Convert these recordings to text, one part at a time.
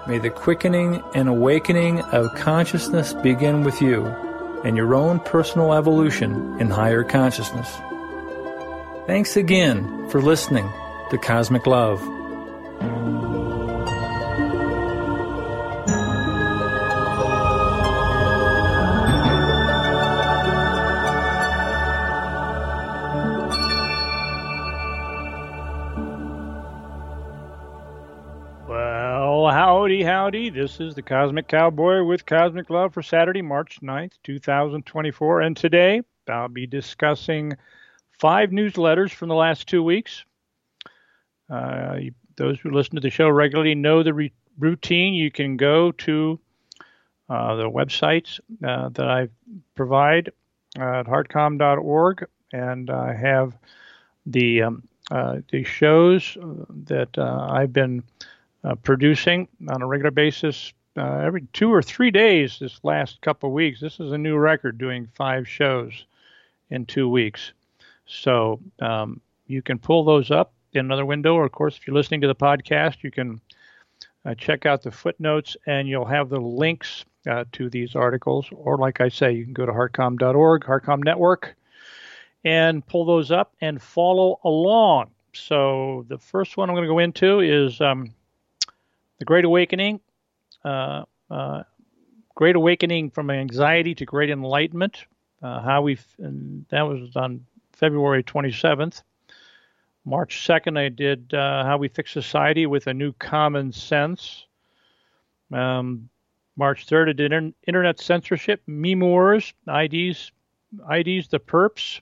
May the quickening and awakening of consciousness begin with you and your own personal evolution in higher consciousness. Thanks again for listening to Cosmic Love. Howdy. This is the Cosmic Cowboy with Cosmic Love for Saturday, March 9th, 2024. And today I'll be discussing 5 newsletters from the last 2 weeks. Those who listen to the show regularly know the routine. You can go to the websites that I provide at heartcom.org, and I have the shows that I've been producing on a regular basis every 2 or 3 days this last couple of weeks. This is a new record, doing 5 shows in 2 weeks. So you can pull those up in another window, or of course, if you're listening to the podcast, you can check out the footnotes and you'll have the links to these articles. Or like I say, you can go to heartcom.org, Heartcom Network, and pull those up and follow along. So the first one I'm going to go into is The Great Awakening, Great Awakening from Anxiety to Great Enlightenment. That was on February 27th. March 2nd, I did How We Fix Society with a New Common Sense. March 3rd, I did Internet Censorship, Meme Wars, IDs the Perps.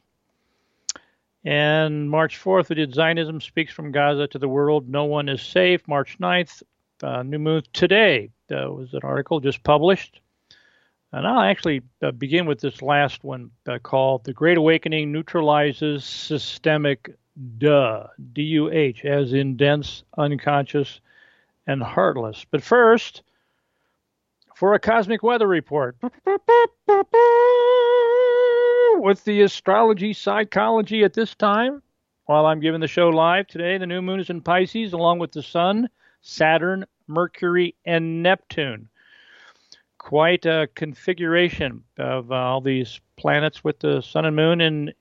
And March 4th, we did Zionism Speaks from Gaza to the World, No One is Safe. March 9th, New Moon Today. That was an article just published. And I'll actually begin with this last one called The Great Awakening Neutralizes Systemic D-U-H, as in dense, unconscious, and heartless. But first, for a cosmic weather report with the astrology psychology at this time, while I'm giving the show live today, the new moon is in Pisces, along with the Sun, Saturn, Mercury, and Neptune. Quite a configuration of all these planets with the Sun and Moon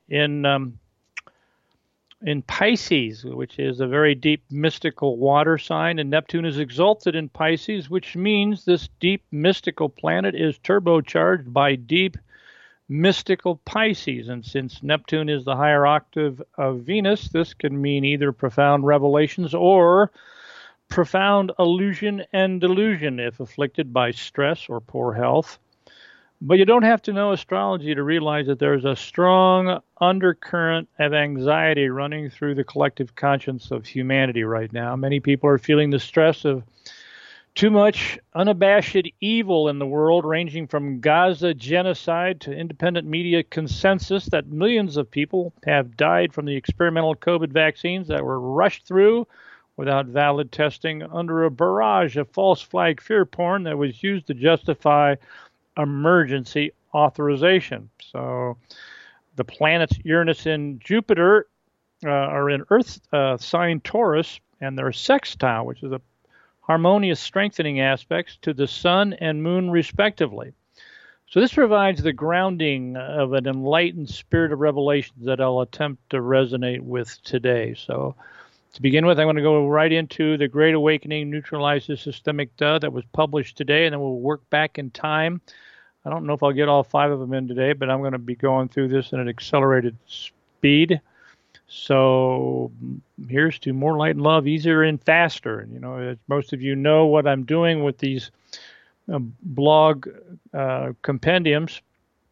in Pisces, which is a very deep mystical water sign, and Neptune is exalted in Pisces, which means this deep mystical planet is turbocharged by deep mystical Pisces. And since Neptune is the higher octave of Venus, this can mean either profound revelations or profound illusion and delusion if afflicted by stress or poor health. But you don't have to know astrology to realize that there's a strong undercurrent of anxiety running through the collective conscience of humanity right now. Many people are feeling the stress of too much unabashed evil in the world, ranging from Gaza genocide to independent media consensus that millions of people have died from the experimental COVID vaccines that were rushed through without valid testing under a barrage of false flag fear porn that was used to justify emergency authorization. So the planets Uranus and Jupiter are in Earth sign Taurus, and they're sextile, which is a harmonious strengthening aspects to the Sun and Moon respectively. So this provides the grounding of an enlightened spirit of revelations that I'll attempt to resonate with today. So to begin with, I'm going to go right into The Great Awakening Neutralizes Systemic that was published today, and then we'll work back in time. I don't know if I'll get all 5 of them in today, but I'm going to be going through this at an accelerated speed. So here's to more light and love, easier and faster. And, as most of you know, what I'm doing with these blog compendiums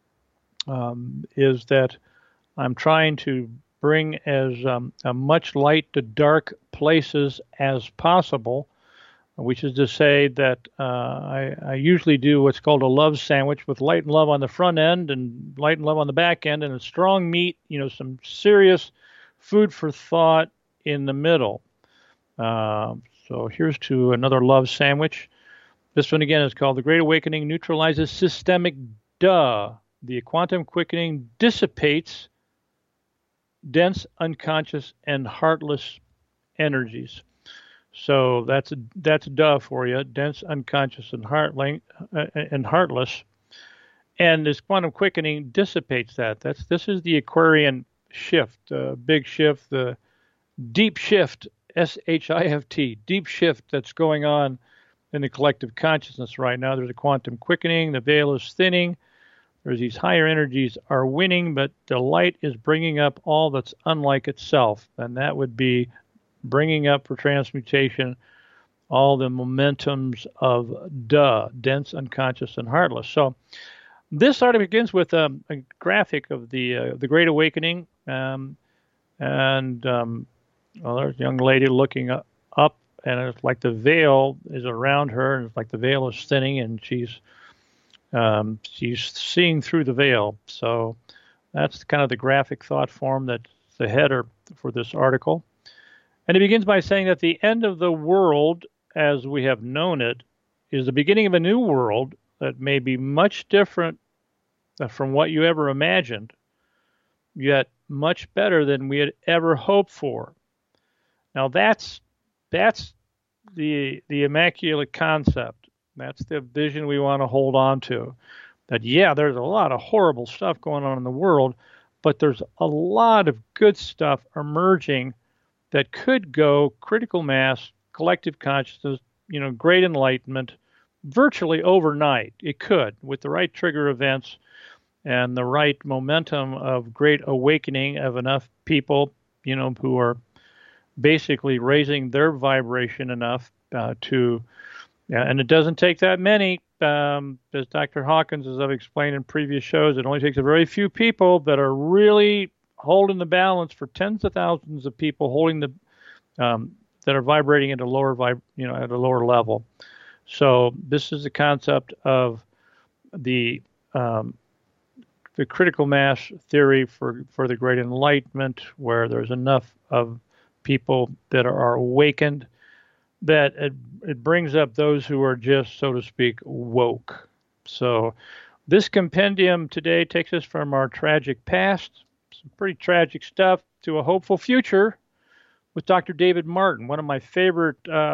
is that I'm trying to bring as much light to dark places as possible, which is to say that I usually do what's called a love sandwich with light and love on the front end and light and love on the back end, and a strong meat, some serious food for thought in the middle. So here's to another love sandwich. This one again is called The Great Awakening Neutralizes Systemic The quantum quickening dissipates dense, unconscious, and heartless energies. So that's duh for you, dense, unconscious, and heartless. And this quantum quickening dissipates that. This is the Aquarian shift, big shift, the deep shift, SHIFT, deep shift that's going on in the collective consciousness right now. There's a quantum quickening. The veil is thinning. There's these higher energies are winning, but the light is bringing up all that's unlike itself, and that would be bringing up for transmutation all the momentums of dense, unconscious, and heartless. So this article begins with a graphic of the Great Awakening, and well, there's a young lady looking up, and it's like the veil is around her, and it's like the veil is thinning, and she's seeing through the veil. So that's kind of the graphic thought form that's the header for this article. And it begins by saying that the end of the world, as we have known it, is the beginning of a new world that may be much different from what you ever imagined, yet much better than we had ever hoped for. Now that's the immaculate concept. That's the vision we want to hold on to. That, yeah, there's a lot of horrible stuff going on in the world, but there's a lot of good stuff emerging that could go critical mass, collective consciousness, great enlightenment, virtually overnight. It could, with the right trigger events and the right momentum of great awakening of enough people, who are basically raising their vibration enough and it doesn't take that many. As Dr. Hawkins, as I've explained in previous shows, it only takes a very few people that are really holding the balance for tens of thousands of people holding that are vibrating at a lower at a lower level. So this is the concept of the critical mass theory for the Great Enlightenment, where there's enough of people that are awakened that it brings up those who are just, so to speak, woke. So this compendium today takes us from our tragic past, some pretty tragic stuff, to a hopeful future with Dr. David Martin, one of my favorite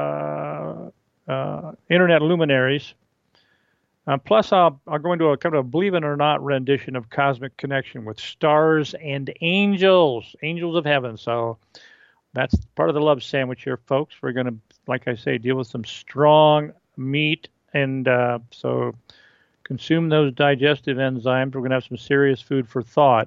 internet luminaries. Plus, I'll go into a kind of a believe it or not rendition of Cosmic Connection with stars and angels of heaven. So that's part of the love sandwich here, folks. We're going to, like I say, deal with some strong meat, and so consume those digestive enzymes. We're going to have some serious food for thought.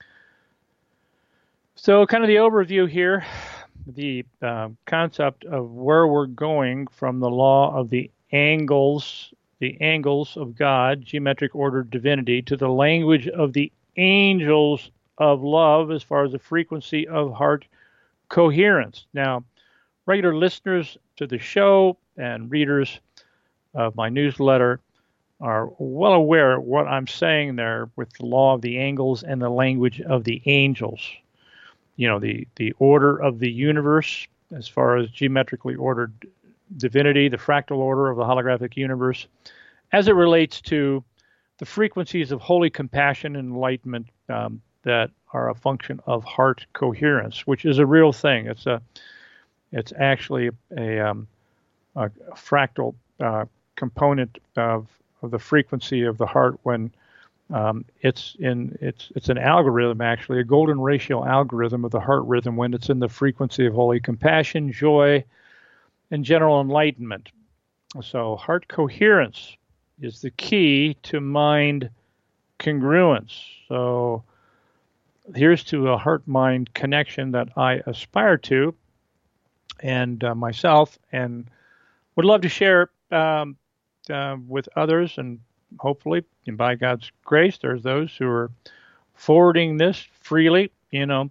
So kind of the overview here, the concept of where we're going from the law of the angles of God, geometric ordered divinity, to the language of the angels of love as far as the frequency of heart coherence. Now, regular listeners to the show and readers of my newsletter are well aware of what I'm saying there with the law of the angles and the language of the angels. The order of the universe as far as geometrically ordered divinity, the fractal order of the holographic universe, as it relates to the frequencies of holy compassion and enlightenment that are a function of heart coherence, which is a real thing. It's actually a fractal component of the frequency of the heart when it's an algorithm, actually a golden ratio algorithm of the heart rhythm when it's in the frequency of holy compassion, joy, and general enlightenment. So heart coherence is the key to mind congruence. So here's to a heart-mind connection that I aspire to, and myself, and would love to share with others, and hopefully, and by God's grace, there's those who are forwarding this freely, and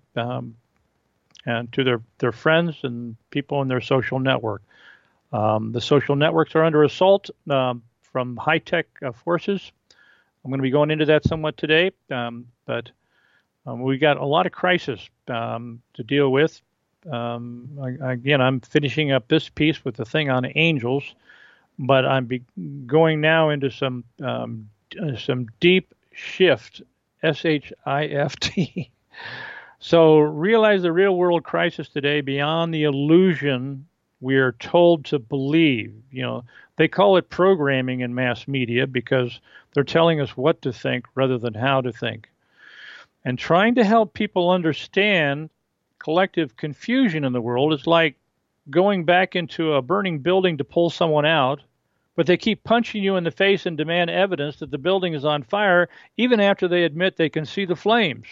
to their friends and people in their social network. The social networks are under assault from high-tech forces. I'm going to be going into that somewhat today, but we got a lot of crisis to deal with. Again, I'm finishing up this piece with the thing on angels, but I'm going now into some deep shift, SHIFT. So realize the real world crisis today beyond the illusion we are told to believe. They call it programming in mass media because they're telling us what to think rather than how to think. And trying to help people understand collective confusion in the world is like going back into a burning building to pull someone out, but they keep punching you in the face and demand evidence that the building is on fire, even after they admit they can see the flames.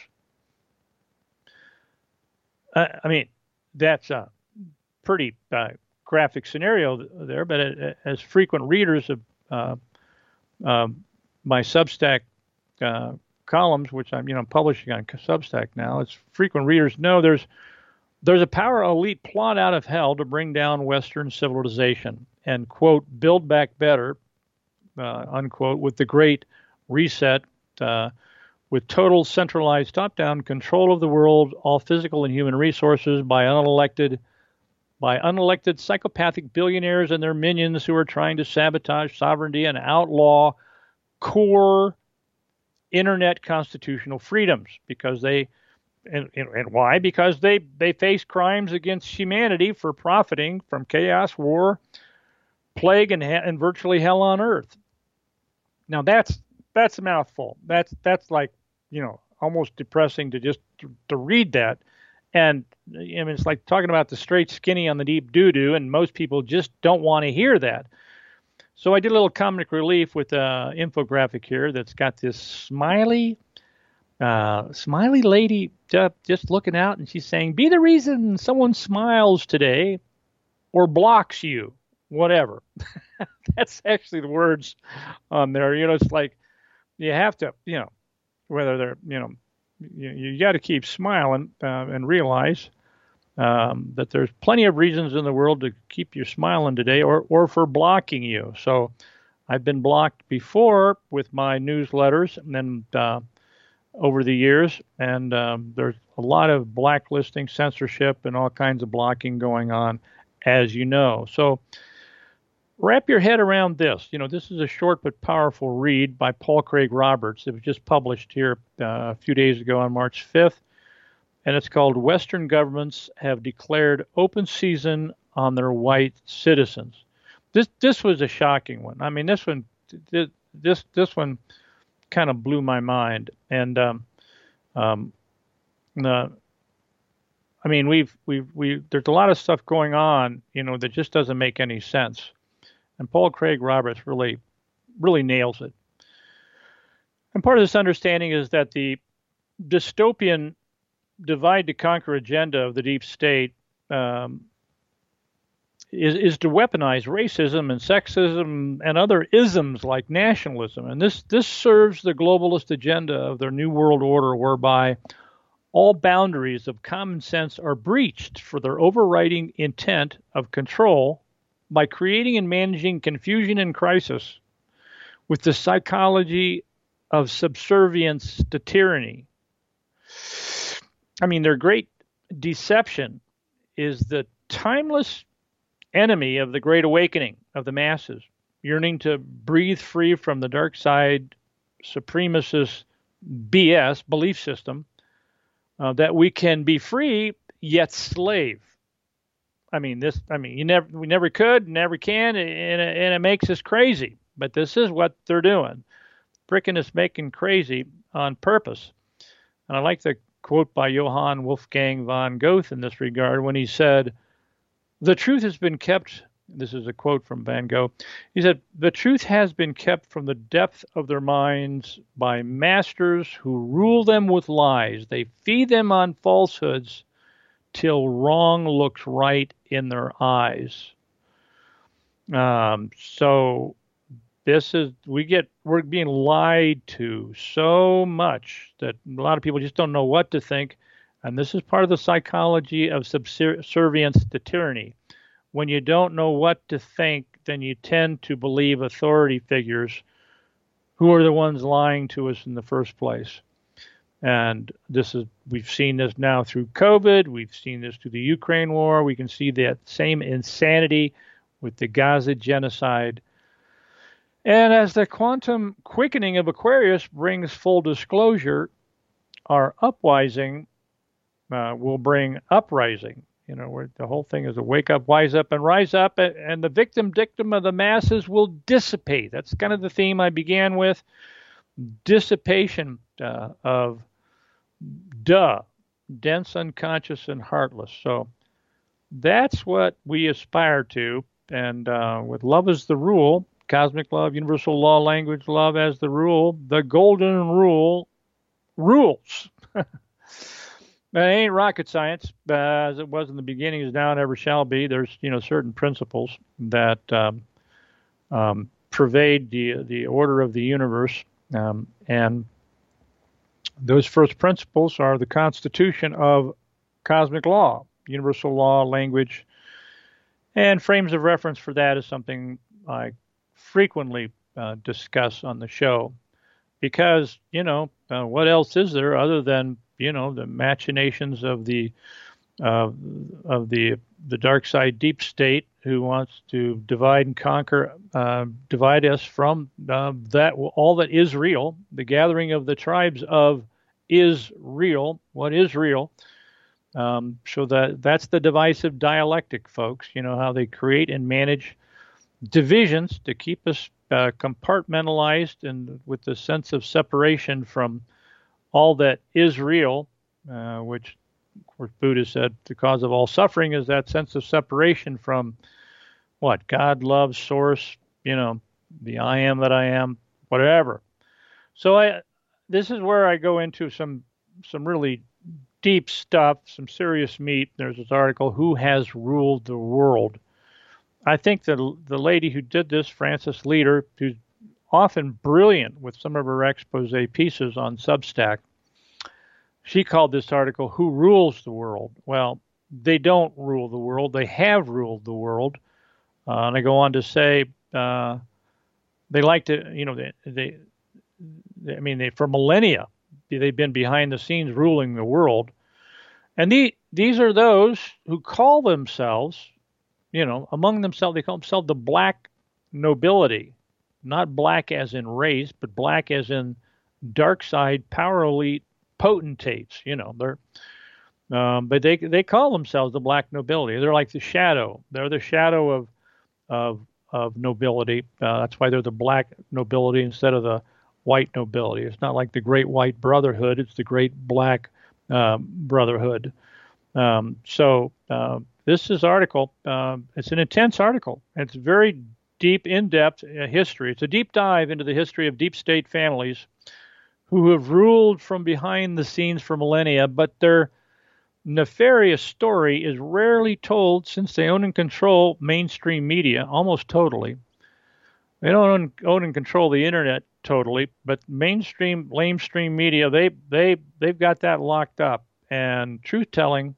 I mean, that's a pretty graphic scenario there, but as frequent readers of my Substack columns, which I'm publishing on Substack now, as frequent readers know, there's a power elite plot out of hell to bring down Western civilization and, quote, build back better, unquote, with the Great Reset, with total centralized top-down control of the world, all physical and human resources by unelected psychopathic billionaires and their minions who are trying to sabotage sovereignty and outlaw core internet constitutional freedoms because and why? Because they face crimes against humanity for profiting from chaos, war, plague, and virtually hell on earth. Now that's a mouthful. That's like, almost depressing to read that. And it's like talking about the straight skinny on the deep doo-doo, and most people just don't want to hear that. So I did a little comic relief with an infographic here that's got this smiley lady just looking out, and she's saying, be the reason someone smiles today or blocks you, whatever. That's actually the words on there. It's like you have to, whether they're, you got to keep smiling and realize that there's plenty of reasons in the world to keep you smiling today or for blocking you. So I've been blocked before with my newsletters and over the years, and there's a lot of blacklisting, censorship, and all kinds of blocking going on, as you know. So wrap your head around this. This is a short but powerful read by Paul Craig Roberts. It was just published here a few days ago on March 5th, and it's called Western Governments Have Declared Open Season on Their White Citizens. This was a shocking one. I mean, this one kind of blew my mind. And I mean, we've there's a lot of stuff going on, that just doesn't make any sense. And Paul Craig Roberts really nails it. And part of this understanding is that the dystopian divide to conquer agenda of the deep state is to weaponize racism and sexism and other isms like nationalism. And this serves the globalist agenda of their new world order, whereby all boundaries of common sense are breached for their overriding intent of control by creating and managing confusion and crisis with the psychology of subservience to tyranny. I mean, their great deception is the timeless enemy of the Great Awakening of the masses, yearning to breathe free from the dark side supremacist BS belief system, that we can be free yet slave. We never could, never can, and it makes us crazy. But this is what they're doing, frickin' us making crazy on purpose. And I like the quote by Johann Wolfgang von Goethe in this regard when he said, "The truth has been kept." This is a quote from Van Gogh. He said, "The truth has been kept from the depth of their minds by masters who rule them with lies. They feed them on falsehoods till wrong looks right in their eyes." So this is, we're being lied to so much that a lot of people just don't know what to think. And this is part of the psychology of subservience to tyranny. When you don't know what to think, then you tend to believe authority figures who are the ones lying to us in the first place. And we've seen this now through COVID. We've seen this through the Ukraine war. We can see that same insanity with the Gaza genocide. And as the quantum quickening of Aquarius brings full disclosure, our uprising will bring uprising. Where the whole thing is a wake up, wise up, and rise up, and the victim dictum of the masses will dissipate. That's kind of the theme I began with. Dissipation of dense, unconscious, and heartless. So that's what we aspire to. And with love as the rule, cosmic love, universal law, language, love as the rule, the golden rule rules. It ain't rocket science, as it was in the beginning, is now, and ever shall be. There's, certain principles that pervade the order of the universe, and those first principles are the constitution of cosmic law, universal law, language, and frames of reference for that is something I frequently discuss on the show, because what else is there other than the machinations of the dark side deep state, who wants to divide and conquer, divide us from that all that is real, the gathering of the tribes of is real, what is real. So that's the divisive dialectic, folks. How they create and manage divisions to keep us compartmentalized and with the sense of separation from all that is real, which, of course, Buddha said the cause of all suffering is that sense of separation from what? God, love, source, the I am that I am, whatever. So this is where I go into some really deep stuff, some serious meat. There's this article, Who Has Ruled the World? I think the lady who did this, Frances Leader, who's often brilliant with some of her expose pieces on Substack, she called this article, Who Rules the World? Well, they don't rule the world. They have ruled the world. And I go on to say they like to, they for millennia, they've been behind the scenes ruling the world. And these are those who call themselves, among themselves, they call themselves the black nobility. Not black as in race, but black as in dark side power elite potentates. They're, but they call themselves the black nobility. They're like the shadow. They're the shadow of nobility. That's why they're the black nobility instead of the white nobility. It's not like the Great White Brotherhood. It's the Great Black Brotherhood. So this is article. It's an intense article. It's very deep, in-depth history. It's a deep dive into the history of deep state families who have ruled from behind the scenes for millennia, but their nefarious story is rarely told since they own and control mainstream media almost totally. They don't own and control the internet totally, but lamestream media, they've got that locked up. And truth telling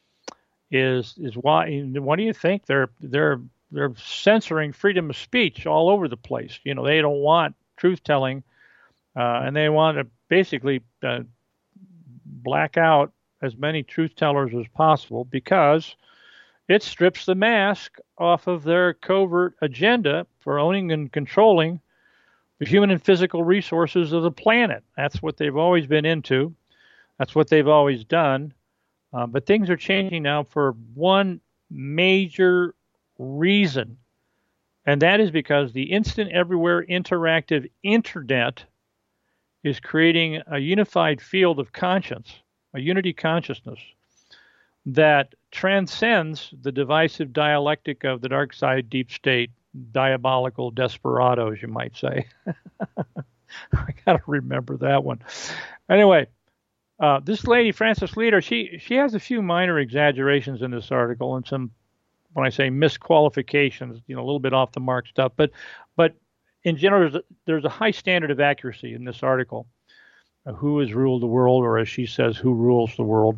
is why. What do you think? They're censoring freedom of speech all over the place. They don't want truth telling, and they want to basically black out as many truth tellers as possible, because it strips the mask off of their covert agenda for owning and controlling the human and physical resources of the planet. That's what they've always been into. That's what they've always done. But things are changing now for one major reason, and that is because the instant, everywhere, interactive internet is creating a unified field of conscience, a unity consciousness that transcends the divisive dialectic of the dark side deep state, diabolical desperados, you might say. I got to remember that one. Anyway, this lady, Frances Leader, she has a few minor exaggerations in this article and some, when I say misqualifications, a little bit off the mark stuff, but in general, there's a high standard of accuracy in this article. Who has ruled the world, or as she says, who rules the world?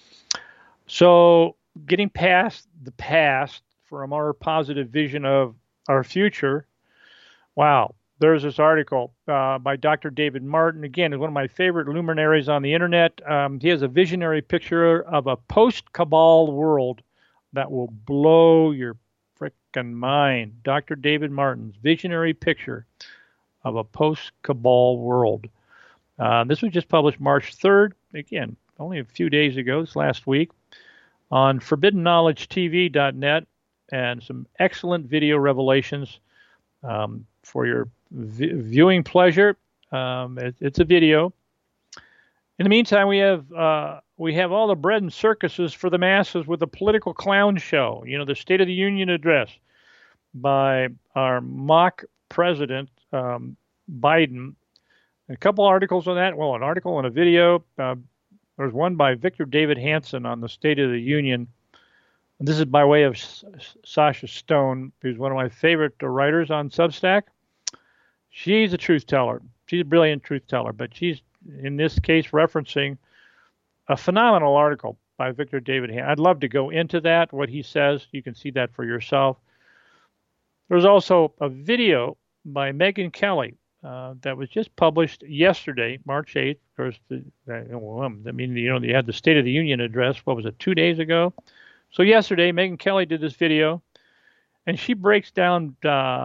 So getting past the past for a more positive vision of our future, wow, there's this article by Dr. David Martin. Again, is one of my favorite luminaries on the internet. He has a visionary picture of a post-cabal world that will blow your frickin' mind. Dr. David Martin's visionary picture of a post-cabal world. This was just published March 3rd. Again, only a few days ago, this last week, on ForbiddenKnowledgeTV.net, and some excellent video revelations for your viewing pleasure. It's a video. In the meantime, we have all the bread and circuses for the masses with the political clown show. You know, the State of the Union address by our mock president, Biden. A couple articles on that. Well, an article and a video. There's one by Victor David Hanson on the State of the Union. And this is by way of Sasha Stone, who's one of my favorite writers on Substack. She's a truth teller. She's a brilliant truth teller, but she's, in this case, referencing a phenomenal article by Victor David Hanson. I'd love to go into that, what he says. You can see that for yourself. There's also a video by Megyn Kelly that was just published yesterday, March 8th. Of course, you had the State of the Union address. What was it, 2 days ago? So yesterday, Megyn Kelly did this video, and she breaks down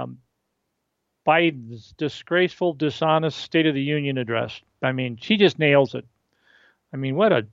Biden's disgraceful, dishonest State of the Union address. I mean, she just nails it. I mean, what a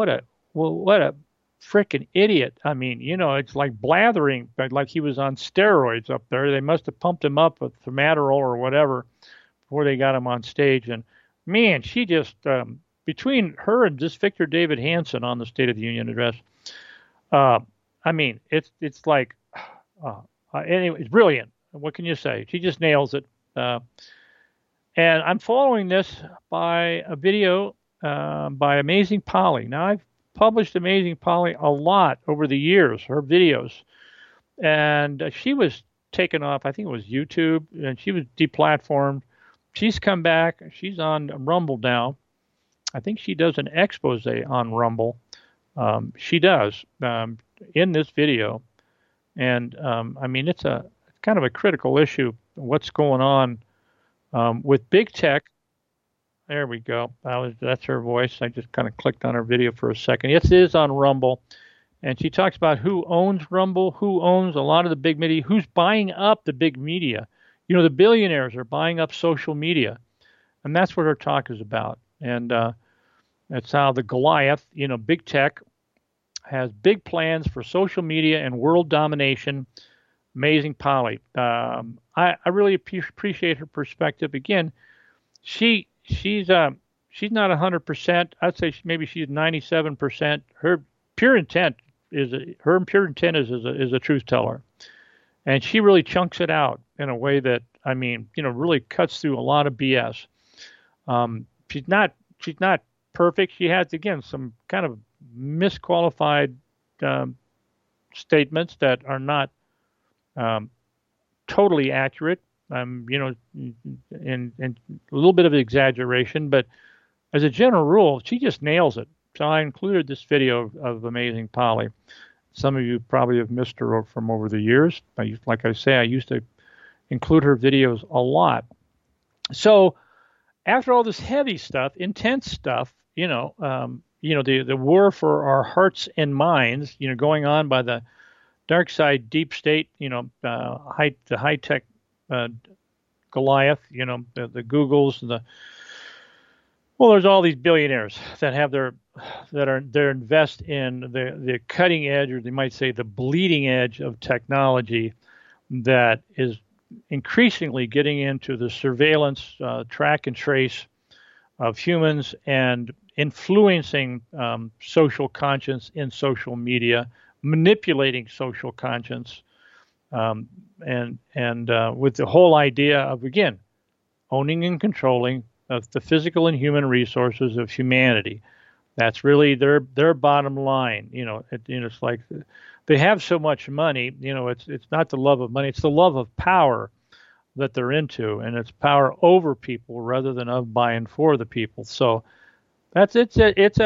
freaking idiot. I mean, it's like blathering, like he was on steroids up there. They must have pumped him up with some Adderall or whatever before they got him on stage. And man, she just, between her and this Victor David Hanson on the State of the Union address, I mean, it's like, anyway, it's brilliant. What can you say? She just nails it. And I'm following this by a video by Amazing Polly. Now, I've published Amazing Polly a lot over the years, her videos. And she was taken off, I think it was YouTube, and she was deplatformed. She's come back. She's on Rumble now. I think she does an expose on Rumble. She does in this video. And, I mean, it's kind of a critical issue, what's going on with big tech. There we go. That's her voice. I just kind of clicked on her video for a second. It is on Rumble. And she talks about who owns Rumble, who owns a lot of the big media, who's buying up the big media. The billionaires are buying up social media. And that's what her talk is about. And that's how the Goliath, big tech, has big plans for social media and world domination. Amazing Polly. I really appreciate her perspective. Again, she's not 100%. I'd say maybe she's 97%. Her pure intent is a truth teller, and she really chunks it out in a way that, I mean, really cuts through a lot of BS. She's not perfect. She has, again, some kind of misqualified statements that are not totally accurate, and a little bit of exaggeration, but as a general rule, she just nails it. So I included this video of Amazing Polly. Some of you probably have missed her from over the years. Like I say, I used to include her videos a lot. So after all this heavy stuff, intense stuff, the war for our hearts and minds, going on by the dark side, deep state, the high tech Goliath, the Googles, there's all these billionaires that have they're invest in the cutting edge, or they might say the bleeding edge of technology that is increasingly getting into the surveillance, track and trace of humans and influencing social conscience in social media, manipulating social conscience, and with the whole idea of, again, owning and controlling of the physical and human resources of humanity. That's really their bottom line. It's like they have so much money. It's not the love of money; it's the love of power that they're into, and it's power over people rather than of, by, and for the people. So this is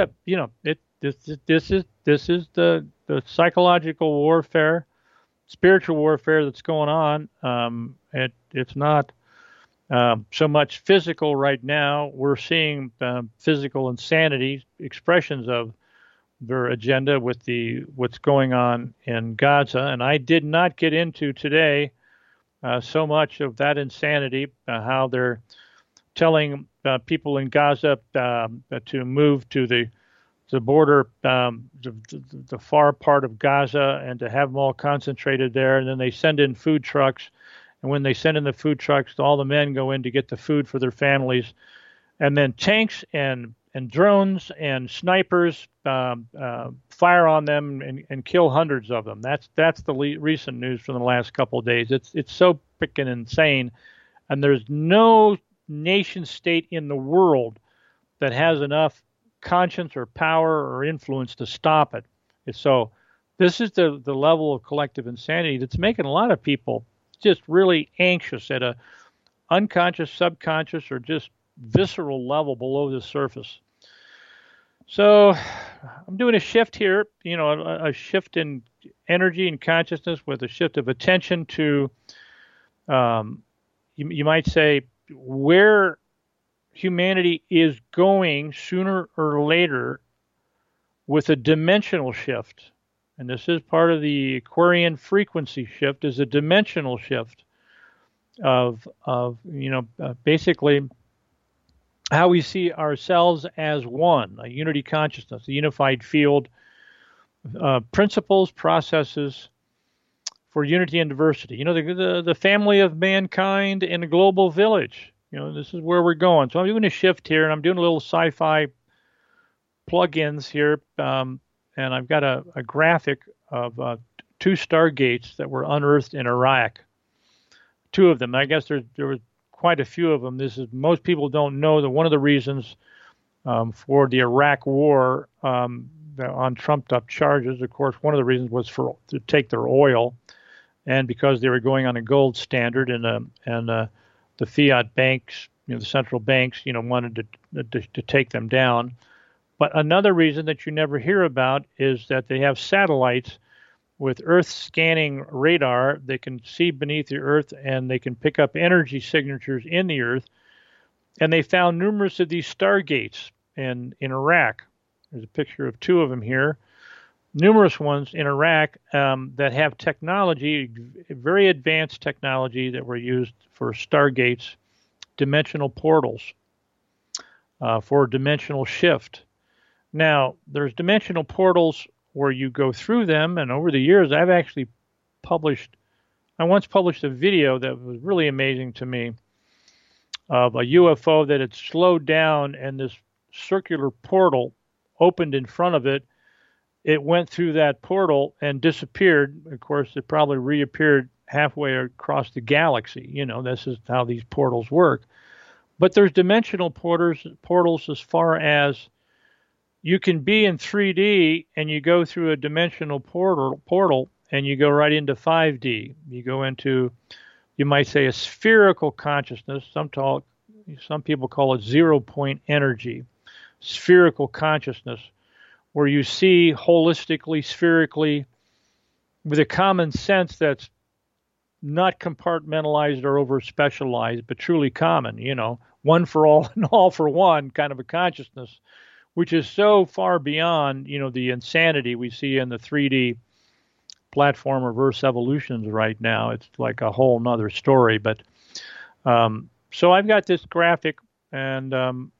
the psychological warfare, spiritual warfare that's going on. It's not so much physical right now. We're seeing physical insanity, expressions of their agenda with what's going on in Gaza. And I did not get into today so much of that insanity, how they're telling people in Gaza to move to the the border, the far part of Gaza, and to have them all concentrated there. And then they send in food trucks. And when they send in the food trucks, all the men go in to get the food for their families. And then tanks and drones and snipers fire on them and kill hundreds of them. That's the recent news from the last couple of days. It's so freaking insane. And there's no nation state in the world that has enough conscience or power or influence to stop it. So this is the level of collective insanity that's making a lot of people just really anxious at a unconscious, subconscious, or just visceral level below the surface. So I'm doing a shift here, a shift in energy and consciousness with a shift of attention to, you might say, where humanity is going sooner or later with a dimensional shift. And this is part of the Aquarian frequency shift, is a dimensional shift of basically how we see ourselves as one, a unity consciousness, a unified field, principles, processes for unity and diversity. The family of mankind in a global village. This is where we're going. So I'm doing a shift here, and I'm doing a little sci-fi plugins here, and I've got a graphic of 2 stargates that were unearthed in Iraq. 2 of them. I guess there was quite a few of them. Most people don't know that one of the reasons for the Iraq War on trumped-up charges, of course, one of the reasons was to take their oil, and because they were going on a gold standard, and the fiat banks, the central banks, wanted to take them down. But another reason that you never hear about is that they have satellites with Earth scanning radar. They can see beneath the Earth, and they can pick up energy signatures in the Earth. And they found numerous of these stargates in Iraq. There's a picture of 2 of them here. Numerous ones in Iraq that have technology, very advanced technology that were used for stargates, dimensional portals, for dimensional shift. Now, there's dimensional portals where you go through them, and over the years, I once published a video that was really amazing to me of a UFO that had slowed down, and this circular portal opened in front of it. It went through that portal and disappeared. Of course, it probably reappeared halfway across the galaxy. This is how these portals work. But there's dimensional portals as far as you can be in 3D and you go through a dimensional portal and you go right into 5D. You go into, you might say, a spherical consciousness. Some people call it 0-point energy, spherical consciousness, where you see holistically, spherically, with a common sense that's not compartmentalized or over specialized, but truly common, one for all and all for one kind of a consciousness, which is so far beyond, the insanity we see in the 3D platform reverse evolutions right now. It's like a whole nother story. But so I've got this graphic, and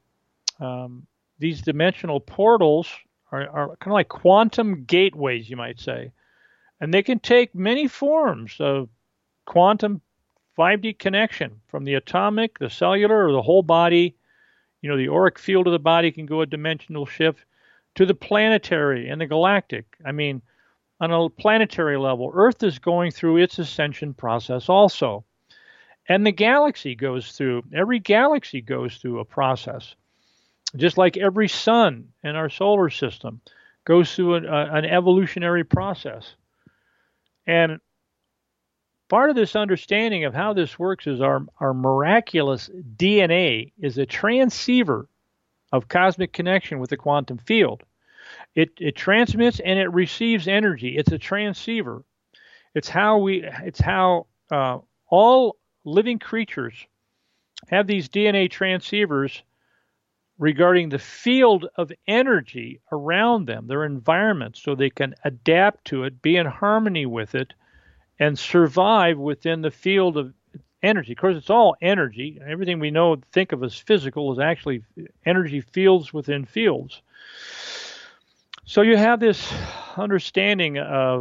these dimensional portals are kind of like quantum gateways, you might say. And they can take many forms of quantum 5D connection, from the atomic, the cellular, or the whole body. The auric field of the body can go a dimensional shift to the planetary and the galactic. I mean, on a planetary level, Earth is going through its ascension process also. And the galaxy every galaxy goes through a process. Just like every sun in our solar system goes through an evolutionary process. And part of this understanding of how this works is our miraculous DNA is a transceiver of cosmic connection with the quantum field. It transmits and it receives energy. It's a transceiver. It's how all living creatures have these DNA transceivers regarding the field of energy around them, their environment, so they can adapt to it, be in harmony with it, and survive within the field of energy. Of course, it's all energy. Everything we think of as physical is actually energy fields within fields. So you have this understanding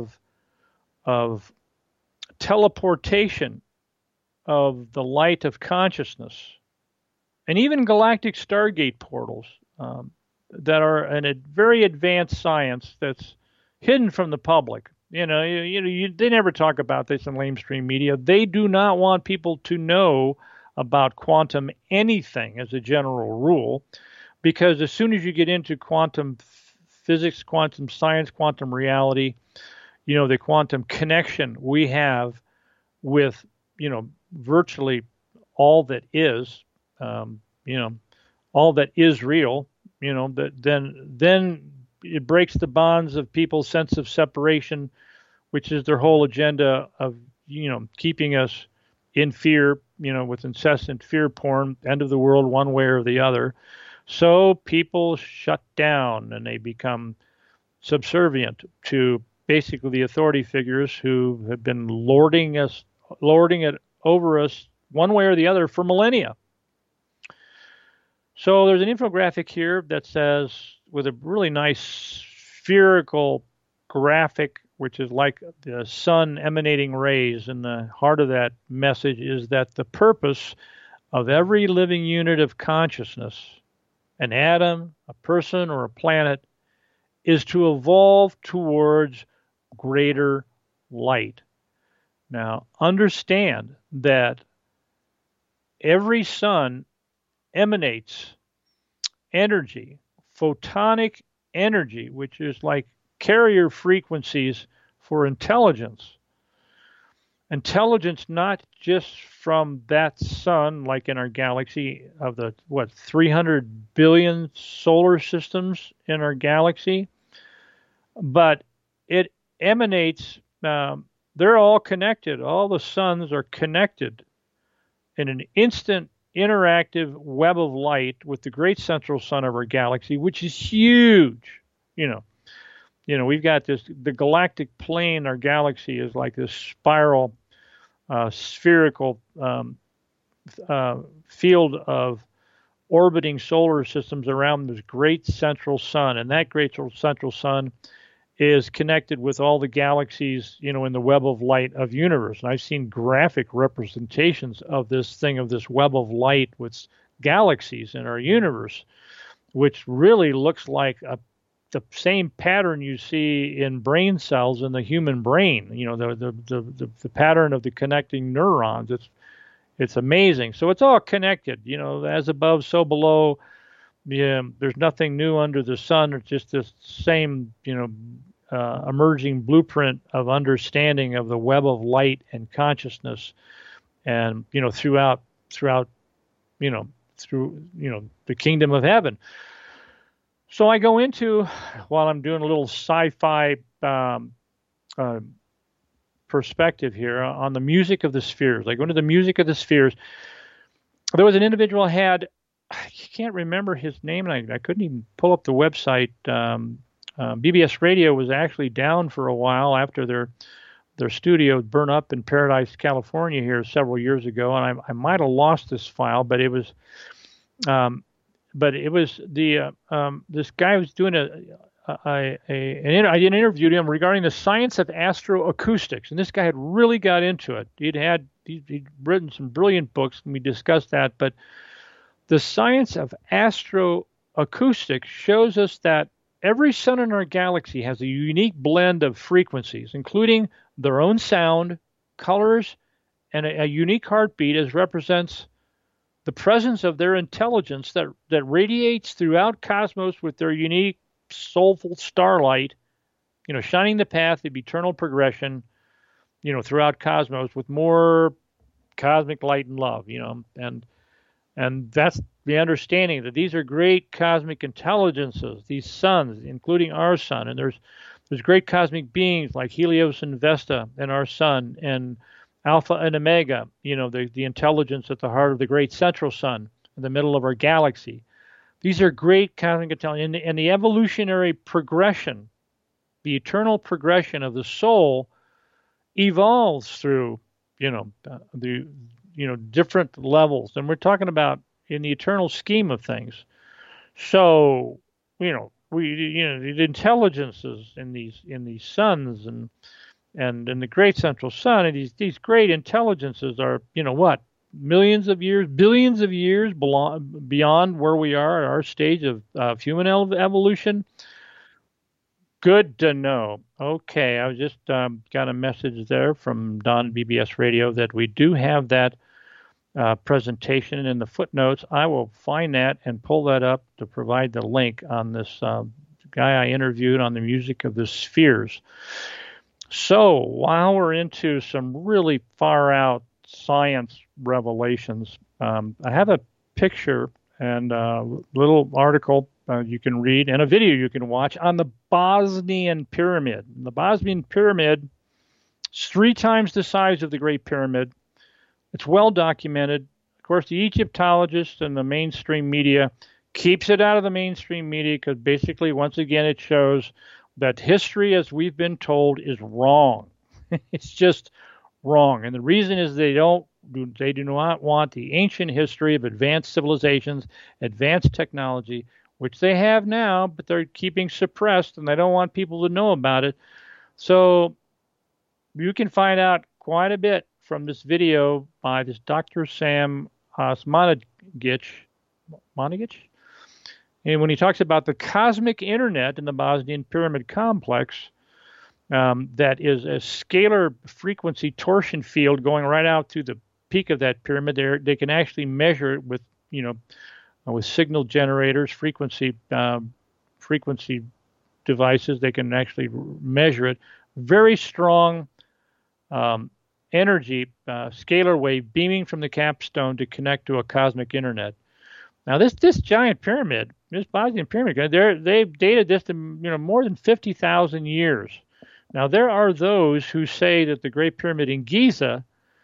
of teleportation of the light of consciousness, and even galactic Stargate portals that are a very advanced science that's hidden from the public. They never talk about this in mainstream media. They do not want people to know about quantum anything as a general rule, because as soon as you get into quantum physics, quantum science, quantum reality, the quantum connection we have with, virtually all that is, all that is real, then it breaks the bonds of people's sense of separation, which is their whole agenda of, keeping us in fear, with incessant fear porn, end of the world one way or the other. So people shut down and they become subservient to basically the authority figures who have been lording it over us one way or the other for millennia. So there's an infographic here that says, with a really nice spherical graphic, which is like the sun emanating rays, and the heart of that message is that the purpose of every living unit of consciousness, an atom, a person, or a planet, is to evolve towards greater light. Now, understand that every sun emanates energy, photonic energy, which is like carrier frequencies for intelligence. Intelligence not just from that sun, like in our galaxy of the, 300 billion solar systems in our galaxy, but it emanates, they're all connected. All the suns are connected in an instant interactive web of light with the great central sun of our galaxy, which is huge. We've got the galactic plane. Our galaxy is like this spiral, spherical field of orbiting solar systems around this great central sun, and that great central sun is connected with all the galaxies, in the web of light of universe. And I've seen graphic representations of this web of light with galaxies in our universe, which really looks like the same pattern you see in brain cells in the human brain. The pattern of the connecting neurons. It's amazing. So it's all connected. As above, so below. Yeah, there's nothing new under the sun. It's just this same, emerging blueprint of understanding of the web of light and consciousness, and throughout the kingdom of heaven. So I go into, while I'm doing a little sci-fi perspective here on the music of the spheres. I go into the music of the spheres. There was an individual I can't remember his name, and I couldn't even pull up the website. BBS Radio was actually down for a while after their studio burned up in Paradise, California here several years ago, and I might have lost this file, but it was this guy was doing I interviewed him regarding the science of astroacoustics, and this guy had really got into it. He'd written some brilliant books, and we discussed that, but the science of astroacoustics shows us that every sun in our galaxy has a unique blend of frequencies, including their own sound, colors, and a unique heartbeat, as represents the presence of their intelligence that radiates throughout cosmos with their unique soulful starlight, shining the path of eternal progression, throughout cosmos with more cosmic light and love, and that's the understanding that these are great cosmic intelligences, these suns, including our sun. And there's great cosmic beings like Helios and Vesta and our sun, and Alpha and Omega, the intelligence at the heart of the great central sun in the middle of our galaxy. These are great cosmic intelligence. And the evolutionary progression, the eternal progression of the soul, evolves through, different levels. And we're talking about in the eternal scheme of things. So, the intelligences in these suns and in the great central sun, and these great intelligences are, what, millions of years, billions of years beyond where we are at our stage of human evolution. Good to know. Okay, I was just got a message there from Don BBS Radio that we do have that presentation in the footnotes. I will find that and pull that up to provide the link on this guy I interviewed on the music of the spheres. So while we're into some really far out science revelations, I have a picture and a little article you can read and a video you can watch on the Bosnian Pyramid. The Bosnian Pyramid is 3 times the size of the Great Pyramid. It's well documented. Of course, the Egyptologists and the mainstream media keeps it out of the mainstream media because basically, once again, it shows that history, as we've been told, is wrong. It's just wrong. And the reason is they do not want the ancient history of advanced civilizations, advanced technology, which they have now, but they're keeping suppressed, and they don't want people to know about it. So you can find out quite a bit from this video by this Dr. Sam Osmanagic. And when he talks about the cosmic internet in the Bosnian Pyramid complex, that is a scalar frequency torsion field going right out to the peak of that pyramid. They can actually measure it with, with signal generators, frequency devices. They can actually measure it. Very strong energy, scalar wave beaming from the capstone to connect to a cosmic internet. Now, this giant pyramid, this Bosnian pyramid, they've dated this to more than 50,000 years. Now, there are those who say that the Great Pyramid in Giza,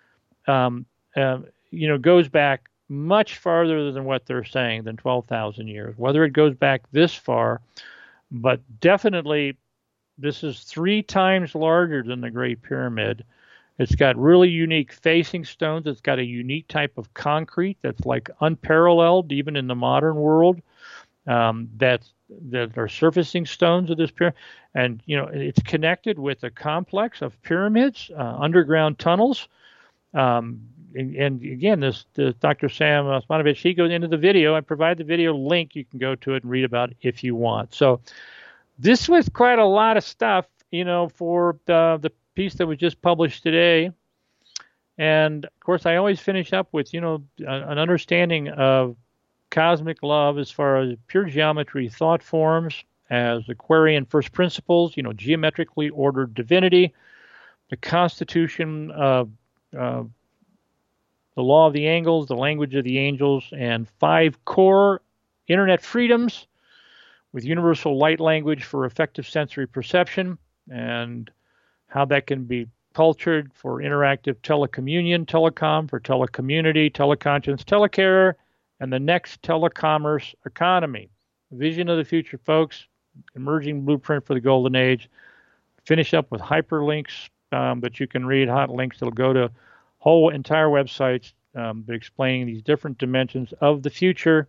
goes back much farther than what they're saying, than 12,000 years. Whether it goes back this far, but definitely this is 3 times larger than the Great Pyramid. It's got really unique facing stones. It's got a unique type of concrete that's like unparalleled even in the modern world. That are surfacing stones of this pyramid, and it's connected with a complex of pyramids, underground tunnels. And again, this Dr. Sam Osmanagic, he goes into the video. I provide the video link. You can go to it and read about it if you want. So this was quite a lot of stuff, for the piece that was just published today. And of course, I always finish up with, an understanding of cosmic love as far as pure geometry thought forms, as Aquarian first principles, geometrically ordered divinity, the constitution of the law of the angles, the language of the angels, and 5 core internet freedoms with universal light language for effective sensory perception, and how that can be cultured for interactive telecommunion, telecom for telecommunity, teleconscience, telecare, and the next telecommerce economy. Vision of the future, folks. Emerging blueprint for the golden age. Finish up with hyperlinks that you can read, hot links that'll go to whole entire websites explaining these different dimensions of the future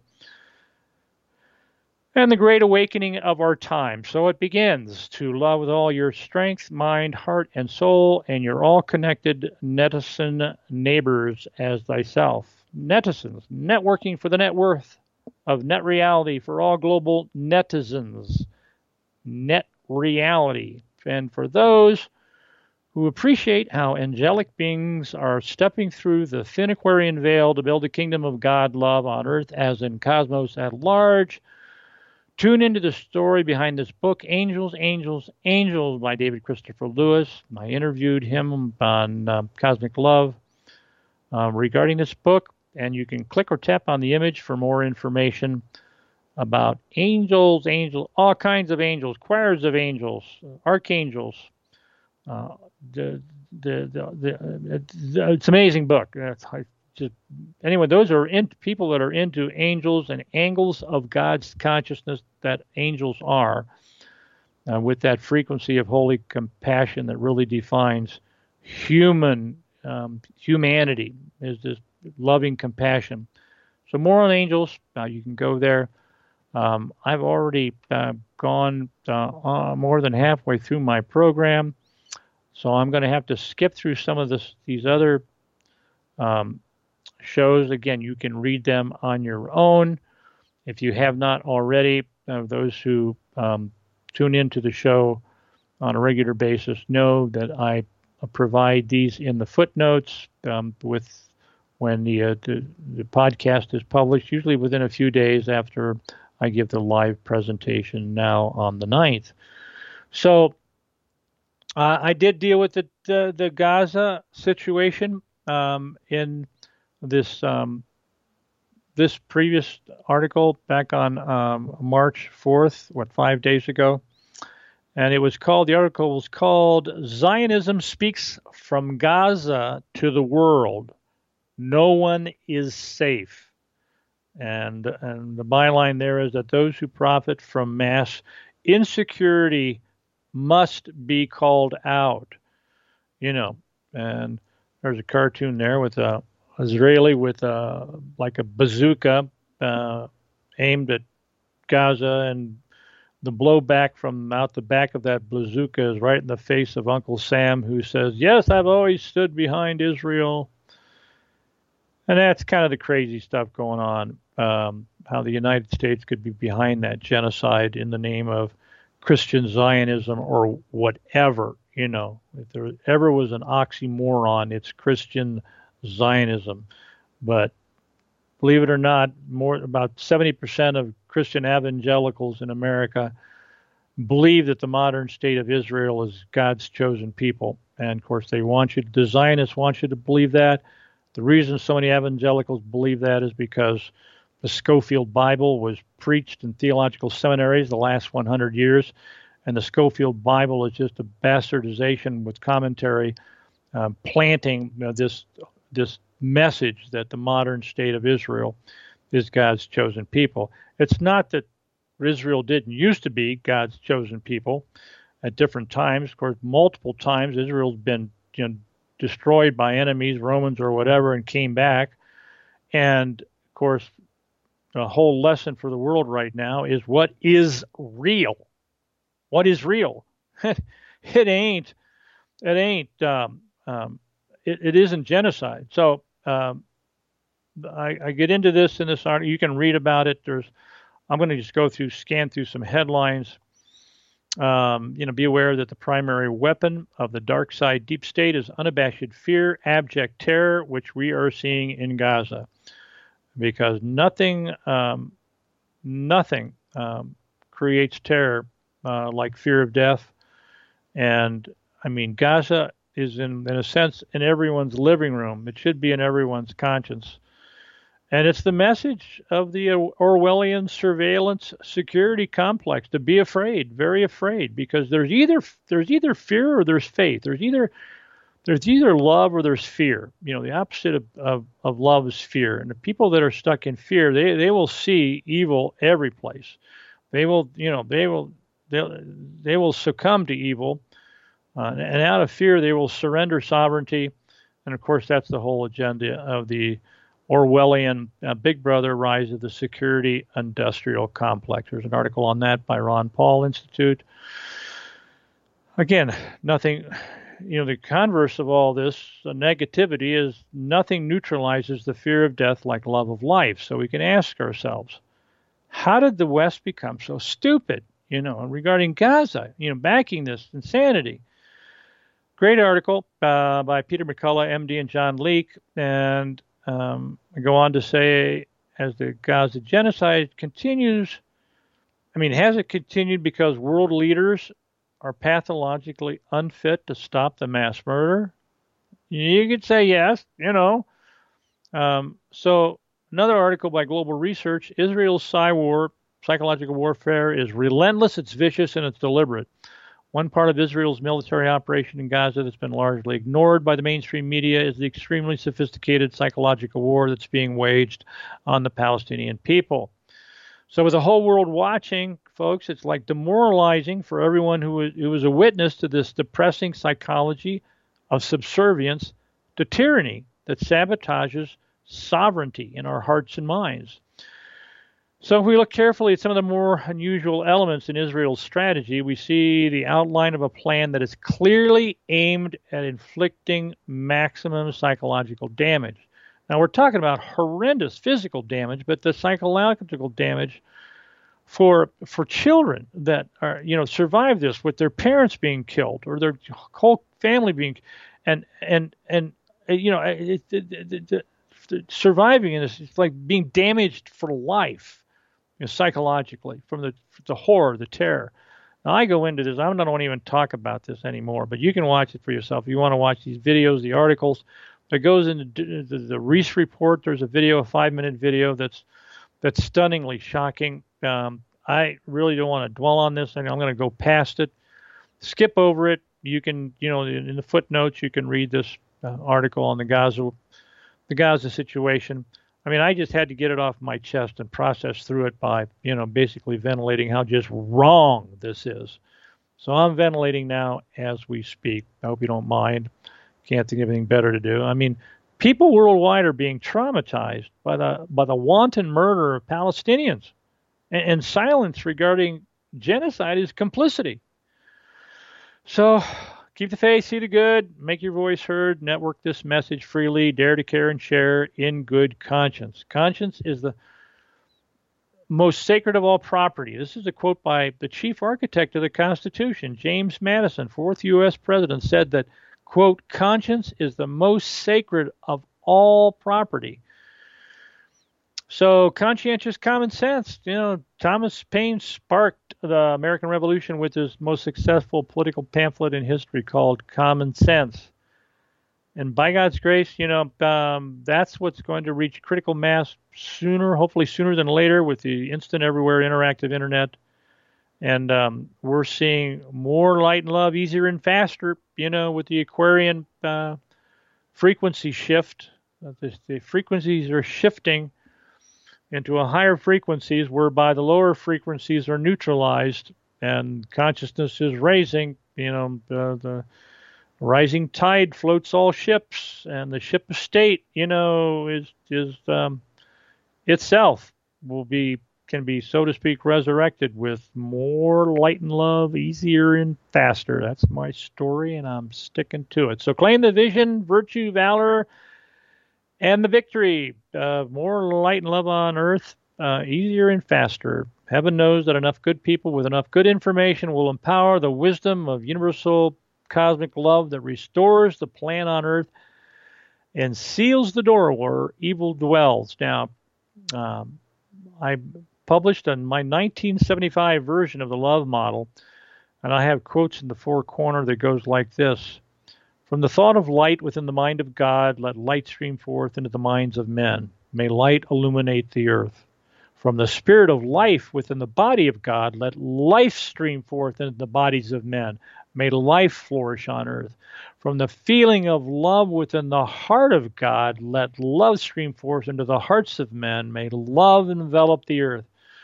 and the great awakening of our time. So it begins: to love with all your strength, mind, heart, and soul, and your all-connected netizen neighbors as thyself. Netizens, networking for the net worth of net reality for all global netizens. Net reality. And for those who appreciate how angelic beings are stepping through the thin Aquarian veil to build a kingdom of God love on earth as in cosmos at large, tune into the story behind this book, Angels, Angels, Angels by David Christopher Lewis. I interviewed him on Cosmic Love regarding this book. And you can click or tap on the image for more information about angels, all kinds of angels, choirs of angels, archangels. It's an amazing book. Anyway, those are people that are into angels and angles of God's consciousness that angels are, with that frequency of holy compassion that really defines humanity, is this loving compassion. So more on angels. You can go there. I've already gone more than halfway through my program, so I'm going to have to skip through some of these other shows. Again, you can read them on your own. If you have not already, those who tune into the show on a regular basis know that I provide these in the footnotes with when the podcast is published, usually within a few days after I give the live presentation now on the 9th. So I did deal with the Gaza situation in this this previous article back on March 4th, 5 days ago. And the article was called Zionism Speaks from Gaza to the World. No one is safe. And the byline there is that those who profit from mass insecurity must be called out. And there's a cartoon there with a Israeli with like a bazooka aimed at Gaza, and the blowback from out the back of that bazooka is right in the face of Uncle Sam, who says, "Yes, I've always stood behind Israel." And that's kind of the crazy stuff going on, how the United States could be behind that genocide in the name of Christian Zionism or whatever. If there ever was an oxymoron, it's Christian Zionism. But believe it or not, about 70% of Christian evangelicals in America believe that the modern state of Israel is God's chosen people. And of course, the Zionists want you to believe that. The reason so many evangelicals believe that is because the Scofield Bible was preached in theological seminaries the last 100 years, and the Scofield Bible is just a bastardization with commentary, planting this message that the modern state of Israel is God's chosen people. It's not that Israel didn't used to be God's chosen people at different times. Of course, multiple times Israel's been destroyed by enemies, Romans or whatever, and came back. And of course, the whole lesson for the world right now is what is real. What is real? It isn't genocide. So I get into this in this article. You can read about it. I'm going to just scan through some headlines. Be aware that the primary weapon of the dark side deep state is unabashed fear, abject terror, which we are seeing in Gaza, because nothing creates terror like fear of death. And I mean, Gaza is in a sense in everyone's living room. It should be in everyone's conscience. And it's the message of the Orwellian surveillance security complex to be afraid, very afraid, because there's either fear or there's faith. There's either love or there's fear. The opposite of love is fear. And the people that are stuck in fear, they will see evil every place. They will succumb to evil, and out of fear they will surrender sovereignty. And of course, that's the whole agenda of the Orwellian Big Brother Rise of the Security Industrial Complex. There's an article on that by Ron Paul Institute. Again, nothing, the converse of all this, the negativity, is nothing neutralizes the fear of death like love of life. So we can ask ourselves, how did the West become so stupid, regarding Gaza, backing this insanity? Great article by Peter McCullough, MD, and John Leake. And I go on to say, as the Gaza genocide continues, has it continued because world leaders are pathologically unfit to stop the mass murder? You could say yes, So another article by Global Research, Israel's psychological warfare is relentless, it's vicious, and it's deliberate. One part of Israel's military operation in Gaza that's been largely ignored by the mainstream media is the extremely sophisticated psychological war that's being waged on the Palestinian people. So with the whole world watching, folks, it's like demoralizing for everyone who is a witness to this depressing psychology of subservience to tyranny that sabotages sovereignty in our hearts and minds. So if we look carefully at some of the more unusual elements in Israel's strategy, we see the outline of a plan that is clearly aimed at inflicting maximum psychological damage. Now we're talking about horrendous physical damage, but the psychological damage for children that are survive this with their parents being killed or their whole family being, and surviving in this, it's like being damaged for life, psychologically from the horror, the terror. Now I go into this. I don't even talk about this anymore, but you can watch it for yourself. If you want to watch these videos, the articles that goes into the Reese report. There's a video, a 5-minute video that's stunningly shocking. I really don't want to dwell on this, and I'm going to go past it, skip over it. You can, in the footnotes, you can read this article on the Gaza situation. I mean, I just had to get it off my chest and process through it by, basically ventilating how just wrong this is. So I'm ventilating now as we speak. I hope you don't mind. Can't think of anything better to do. I mean, people worldwide are being traumatized by the wanton murder of Palestinians, and silence regarding genocide is complicity. So keep the faith, see the good, make your voice heard, network this message freely, dare to care and share in good conscience. Conscience is the most sacred of all property. This is a quote by the chief architect of the Constitution, James Madison, 4th U.S. president, said that, quote, conscience is the most sacred of all property. So conscientious common sense, Thomas Paine sparked the American Revolution with his most successful political pamphlet in history called Common Sense. And by God's grace, that's what's going to reach critical mass sooner, hopefully sooner than later, with the instant everywhere interactive internet. And we're seeing more light and love easier and faster, with the Aquarian frequency shift. The frequencies are shifting into a higher frequencies, whereby the lower frequencies are neutralized and consciousness is raising. The rising tide floats all ships, and the ship of state, is itself can be, so to speak, resurrected with more light and love, easier and faster. That's my story, and I'm sticking to it. So claim the vision, virtue, valor, and the victory of more light and love on earth, easier and faster. Heaven knows that enough good people with enough good information will empower the wisdom of universal cosmic love that restores the plan on earth and seals the door where evil dwells. Now, I published on my 1975 version of the love model, and I have quotes in the four corner that goes like this. From the thought of light within the mind of God, let light stream forth into the minds of men. May light illuminate the earth. From the spirit of life within the body of God, let life stream forth into the bodies of men. May life flourish on earth. From the feeling of love within the heart of God, let love stream forth into the hearts of men. May love envelop the earth.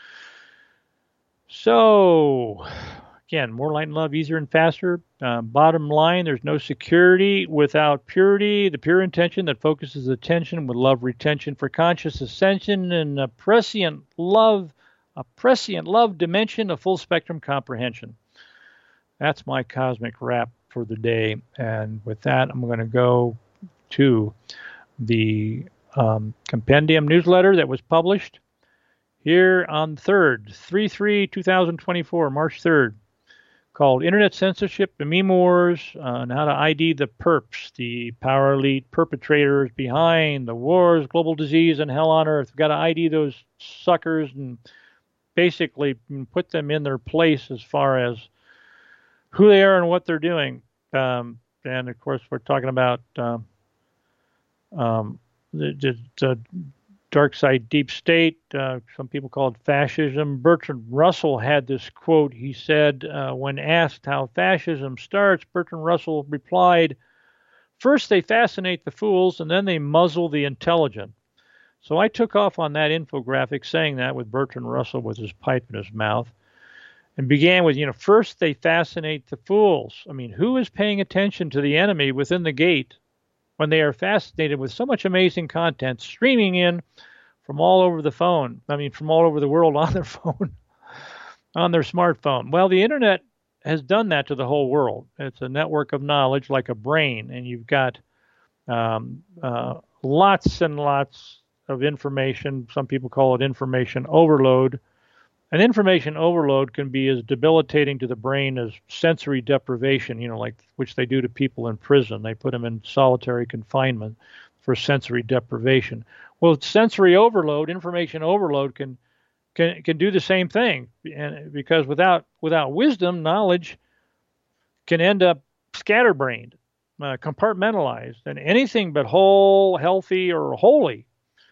So, again, more light and love, easier and faster. Bottom line, there's no security without purity. The pure intention that focuses attention with love retention for conscious ascension and a prescient love dimension of full spectrum comprehension. That's my cosmic wrap for the day. And with that, I'm going to go to the compendium newsletter that was published here on 3/3/2024, March 3rd, called Internet Censorship and Meme Wars, and how to ID the perps, the power elite perpetrators behind the wars, global disease, and hell on earth. We've got to ID those suckers and basically put them in their place as far as who they are and what they're doing. And of course, we're talking about the dark side deep state. Some people call it fascism. Bertrand Russell had this quote. He said, when asked how fascism starts, Bertrand Russell replied, first they fascinate the fools and then they muzzle the intelligent. So I took off on that infographic saying that with Bertrand Russell with his pipe in his mouth, and began with, first they fascinate the fools. I mean, who is paying attention to the enemy within the gate when they are fascinated with so much amazing content streaming in from all over the phone. I mean, from all over the world on their phone, on their smartphone. Well, the internet has done that to the whole world. It's a network of knowledge like a brain, and you've got lots and lots of information. Some people call it information overload. And information overload can be as debilitating to the brain as sensory deprivation, like which they do to people in prison. They put them in solitary confinement for sensory deprivation. Well, sensory overload, information overload can do the same thing, and because without wisdom, knowledge can end up scatterbrained, compartmentalized, and anything but whole, healthy, or holy.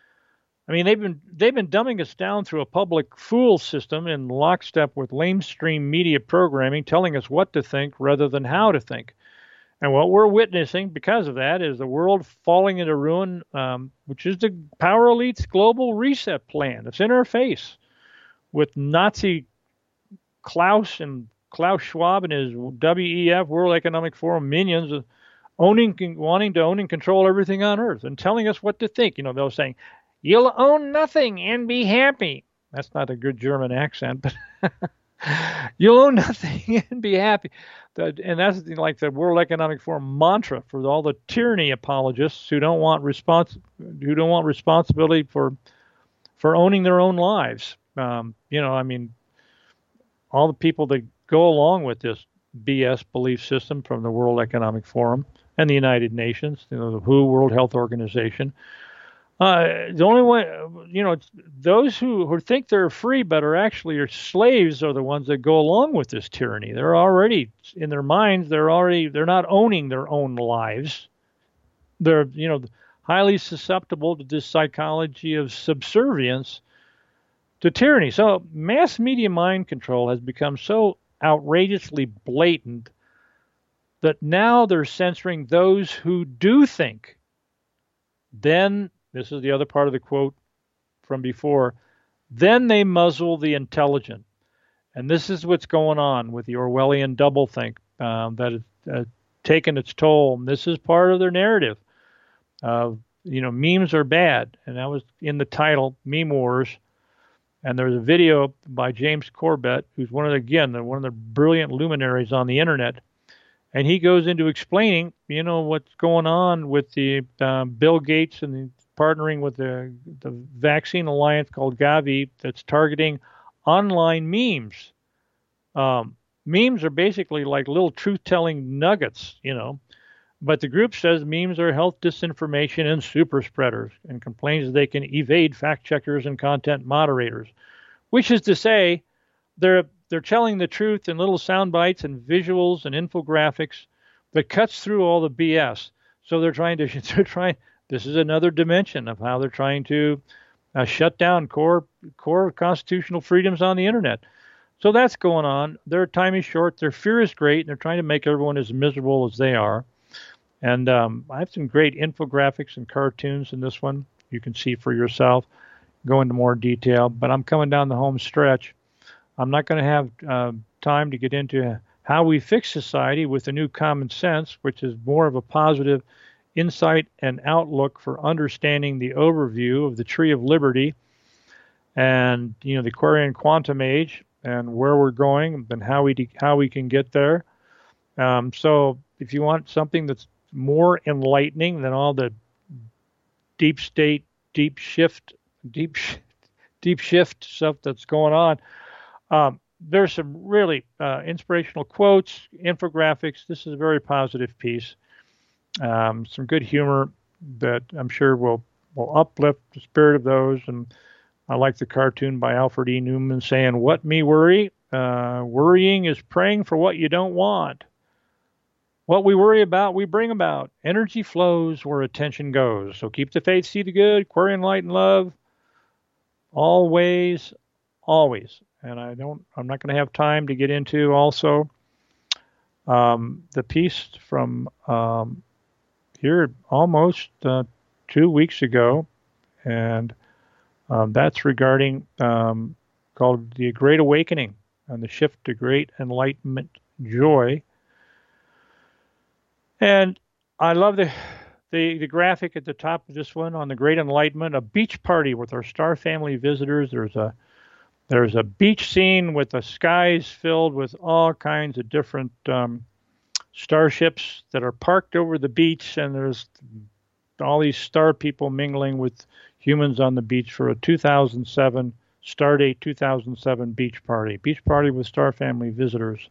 I mean, they've been dumbing us down through a public fool system in lockstep with lamestream media programming, telling us what to think rather than how to think. And what we're witnessing because of that is the world falling into ruin, which is the power elite's global reset plan. It's in our face, with Nazi Klaus Schwab and his WEF, World Economic Forum minions, wanting to own and control everything on Earth and telling us what to think. They're saying, "You'll own nothing and be happy." That's not a good German accent, but you'll own nothing and be happy. And that's like the World Economic Forum mantra for all the tyranny apologists who don't want responsibility for owning their own lives. I mean, all the people that go along with this BS belief system from the World Economic Forum and the United Nations, the WHO, World Health Organization. The only way, those who think they're free but are actually slaves are the ones that go along with this tyranny. They're already, in their minds, they're not owning their own lives. They're, highly susceptible to this psychology of subservience to tyranny. So mass media mind control has become so outrageously blatant that now they're censoring those who do think. Then, this is the other part of the quote from before, then they muzzle the intelligent. And this is what's going on with the Orwellian doublethink that has taken its toll. And this is part of their narrative. Memes are bad. And that was in the title, Meme Wars. And there's a video by James Corbett, who's one of the brilliant luminaries on the internet. And he goes into explaining, what's going on with the Bill Gates and the partnering with the vaccine alliance called Gavi that's targeting online memes. Memes are basically like little truth-telling nuggets, But the group says memes are health disinformation and super spreaders, and complains they can evade fact checkers and content moderators, which is to say, they're telling the truth in little sound bites and visuals and infographics that cuts through all the BS. So they're trying. This is another dimension of how they're trying to shut down core constitutional freedoms on the internet. So that's going on. Their time is short. Their fear is great, and they're trying to make everyone as miserable as they are. And I have some great infographics and cartoons in this one. You can see for yourself, go into more detail. But I'm coming down the home stretch. I'm not going to have time to get into how we fix society with the new common sense, which is more of a positive insight and outlook for understanding the overview of the Tree of Liberty and the Aquarian quantum age and where we're going and how we can get there. So if you want something that's more enlightening than all the deep state, deep shift stuff that's going on, there's some really inspirational quotes, infographics. This is a very positive piece. Some good humor that I'm sure will uplift the spirit of those. And I like the cartoon by Alfred E. Newman saying, "What me worry? Worrying is praying for what you don't want. What we worry about, we bring about. Energy flows where attention goes. So keep the faith, see the good, Aquarian light and love. Always, always." And I'm not going to have time to get into also the piece from here almost 2 weeks ago, and that's regarding called The Great Awakening and the Shift to Great Enlightenment Joy. And I love the graphic at the top of this one on the Great Enlightenment, a beach party with our star family visitors. There's a beach scene with the skies filled with all kinds of different starships that are parked over the beach, and there's all these star people mingling with humans on the beach for a 2007 Stardate 2007 beach party with star family visitors.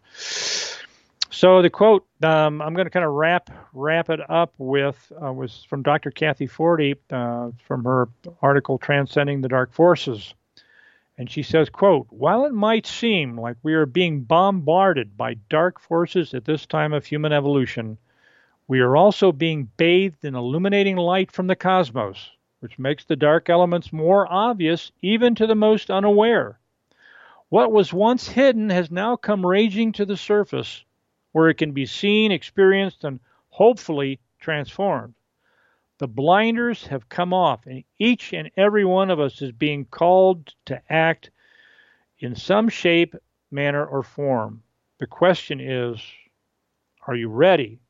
So the quote I'm going to kind of wrap it up with was from Dr. Kathy Forty from her article Transcending the Dark Forces. And she says, quote, "While it might seem like we are being bombarded by dark forces at this time of human evolution, we are also being bathed in illuminating light from the cosmos, which makes the dark elements more obvious even to the most unaware. What was once hidden has now come raging to the surface, where it can be seen, experienced, and hopefully transformed. The blinders have come off, and each and every one of us is being called to act in some shape, manner, or form. The question is, are you ready?"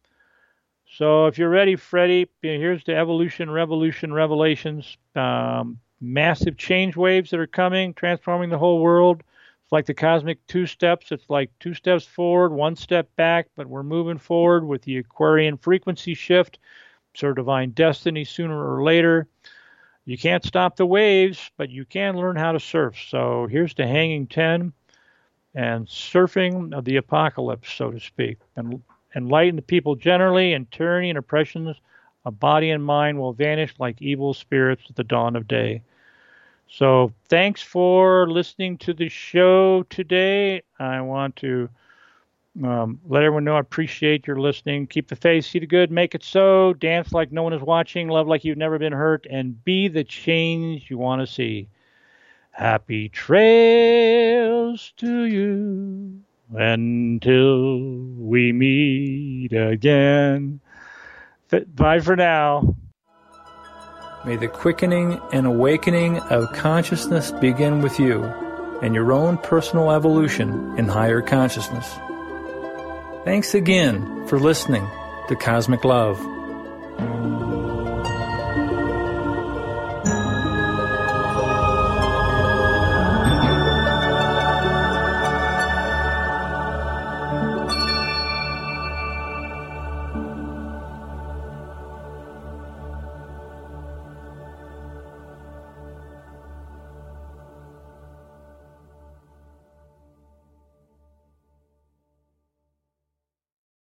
So if you're ready, Freddie, here's the evolution, revolution, revelations. Massive change waves that are coming, transforming the whole world. It's like the cosmic two steps. It's like 2 steps forward, 1 step back, but we're moving forward with the Aquarian frequency shift. It's our divine destiny sooner or later. You can't stop the waves, but you can learn how to surf. So here's the hanging 10 and surfing of the apocalypse, so to speak. And enlighten the people generally, and tyranny and oppressions of body and mind will vanish like evil spirits at the dawn of day. So thanks for listening to the show today. I want to let everyone know I appreciate your listening. Keep the faith, see the good, make it so, dance like no one is watching, love like you've never been hurt, and be the change you want to see. Happy trails to you until we meet again. Bye for now. May the quickening and awakening of consciousness begin with you and your own personal evolution in higher consciousness. Thanks again for listening to Cosmic Love.